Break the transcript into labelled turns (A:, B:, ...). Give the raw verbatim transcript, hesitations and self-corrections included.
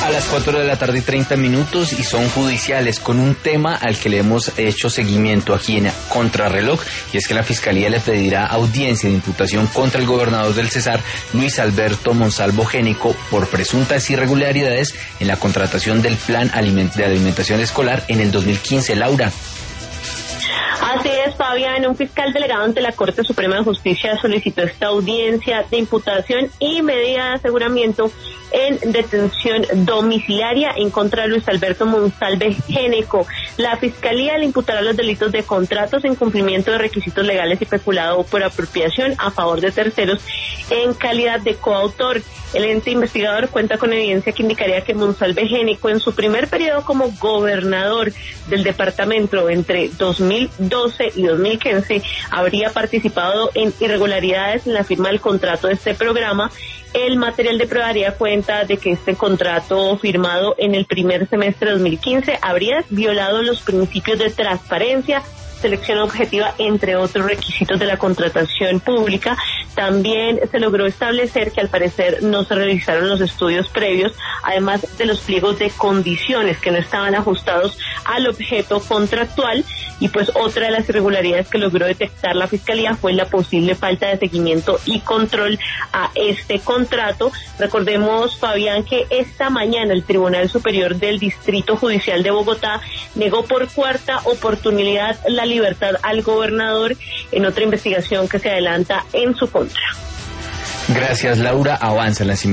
A: A las cuatro de la tarde y treinta minutos y son judiciales con un tema al que le hemos hecho seguimiento aquí en Contrarreloj, y es que la Fiscalía le pedirá audiencia de imputación contra el gobernador del Cesar, Luis Alberto Monsalvo Génico, por presuntas irregularidades en la contratación del Plan de Alimentación Escolar en el dos mil quince. Laura.
B: Así es, Fabián. Un fiscal delegado ante la Corte Suprema de Justicia solicitó esta audiencia de imputación y medida de aseguramiento en detención domiciliaria en contra de Luis Alberto Monsalve Génico. La Fiscalía le imputará los delitos de contratos en cumplimiento de requisitos legales y peculado por apropiación a favor de terceros en calidad de coautor. El ente investigador cuenta con evidencia que indicaría que Monsalve Génico, en su primer periodo como gobernador del departamento entre dos mil doce y dos mil quince, habría participado en irregularidades en la firma del contrato de este programa. El material de prueba daría cuenta de que este contrato firmado en el primer semestre de dos mil quince habría violado los principios de transparencia, selección objetiva, entre otros requisitos de la contratación pública. También se logró establecer que al parecer no se realizaron los estudios previos, además de los pliegos de condiciones que no estaban ajustados al objeto contractual. Y pues otra de las irregularidades que logró detectar la Fiscalía fue la posible falta de seguimiento y control a este contrato. Recordemos, Fabián, que esta mañana el Tribunal Superior del Distrito Judicial de Bogotá negó por cuarta oportunidad la libertad al gobernador en otra investigación que se adelanta en su contra.
A: Gracias, Laura. Avanzan las